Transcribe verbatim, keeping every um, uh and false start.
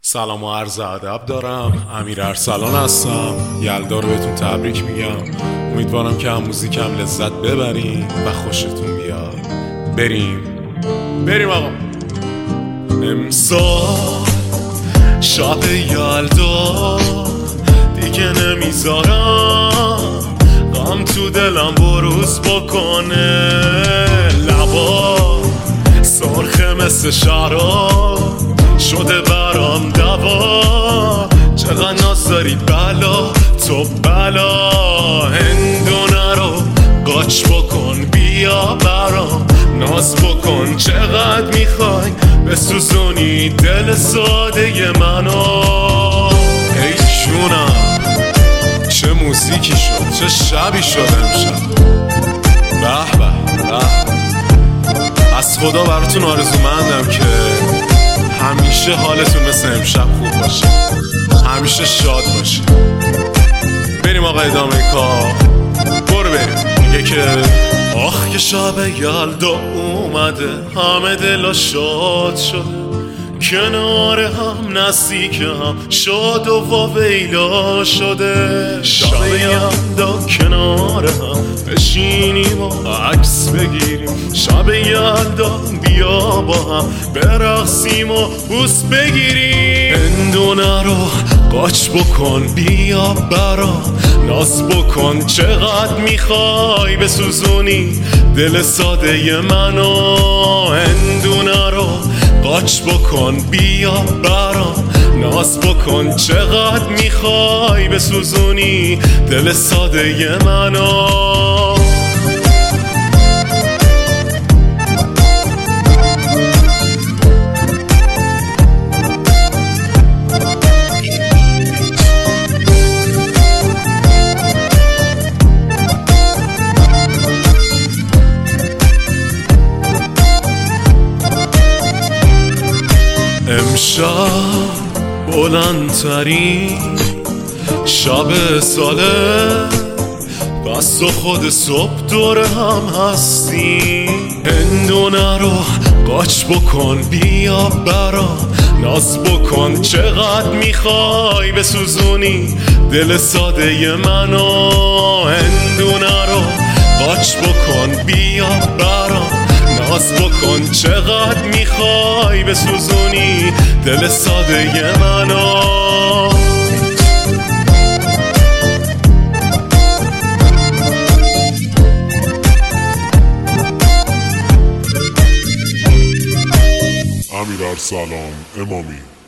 سلام و عرض ادب دارم. امیر ارسلان هستم. یلدا رو بهتون تبریک میگم. امیدوارم که هم موزیکم لذت ببرین و خوشتون بیاد. بریم بریم آقا. امسال شب یلدا دیگه نمیذارم غم تو دلم بروز بکنه. لبا سرخه مثل شراب شده برام دوا. چقدر ناز داری بلا تو بلا. هندونه رو قاچ بکن بیا برام ناز بکن. چقدر میخوای بسوزونی دل ساده منو. ای جونم چه موزیکی شد، چه شبی شد امشب. به به به. از خدا براتون آرزومندم که همیشه حالتون مثل امشب خوب باشه، همیشه شاد باشه. بریم آقا ادامه کار. برو بریم. میگه که آخ که شب یلدا اومده همه دلا شاد شده. کنار هم نزدیک هم شاد و واویلا شده. شب یلدا کنار هم بشینیم و عکس بگیریم. شب یلدا بیا با هم برقصیم و بوس بگیریم. هندونه رو قاچ بکن بیا برام ناز بکن. چقدر میخوای بسوزونی دل ساده منو. هندونه رو قاچ بکن بیا برام ناز بکن. چقدر میخوای بسوزونی دل ساده منو. امشب بلندترین شب ساله. پس تو خود صبح دور هم هستی. هندونه رو قاچ بکن بیا برام ناز بکن. چقدر میخوای بسوزونی دل ساده منو. هندونه رو قاچ بکن بیا برام ناز بکن. چقدر میخوای بسوزونی دل ساده منو. امیر ارسلان امامی.